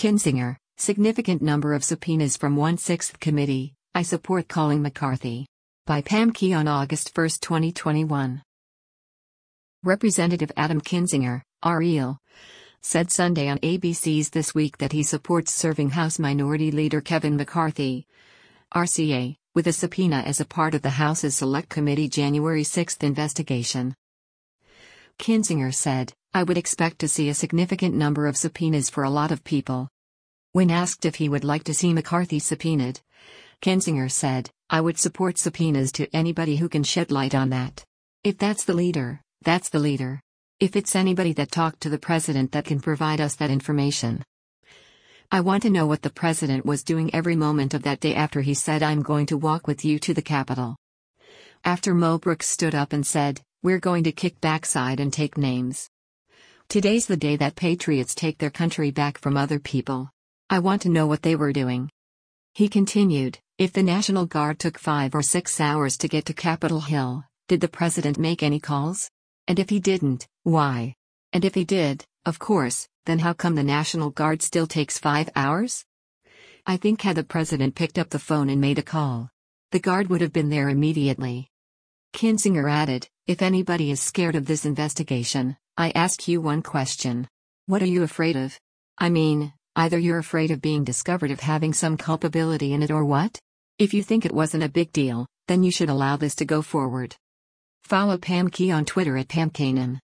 Kinzinger, significant number of subpoenas from 1/6 committee, I support calling McCarthy. By Pam Key on August 1, 2021. Representative Adam Kinzinger, REL, said Sunday on ABC's This Week that he supports serving House Minority Leader Kevin McCarthy, RCA, with a subpoena as a part of the House's Select Committee January 6 investigation. Kinzinger said, I would expect to see a significant number of subpoenas for a lot of people. When asked if he would like to see McCarthy subpoenaed, Kinzinger said, I would support subpoenas to anybody who can shed light on that. If that's the leader, that's the leader. If it's anybody that talked to the president that can provide us that information. I want to know what the president was doing every moment of that day after he said I'm going to walk with you to the Capitol. After Mo Brooks stood up and said, we're going to kick backside and take names. Today's the day that patriots take their country back from other people. I want to know what they were doing. He continued, if the National Guard took 5 or 6 hours to get to Capitol Hill, did the president make any calls? And if he didn't, why? And if he did, of course, then how come the National Guard still takes 5 hours? I think had the president picked up the phone and made a call, the Guard would have been there immediately. Kinzinger added, if anybody is scared of this investigation, I ask you one question. What are you afraid of? I mean, either you're afraid of being discovered of having some culpability in it or what? If you think it wasn't a big deal, then you should allow this to go forward. Follow Pam Key on Twitter at PamKanan.